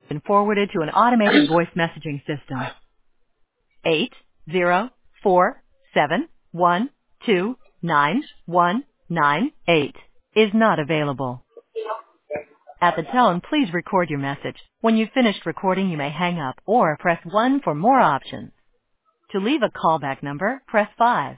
been forwarded to an automated voice messaging system. 80471291198 is not available. At the tone, please record your message. When you've finished recording, you may hang up or press 1 for more options. To leave a callback number, press 5.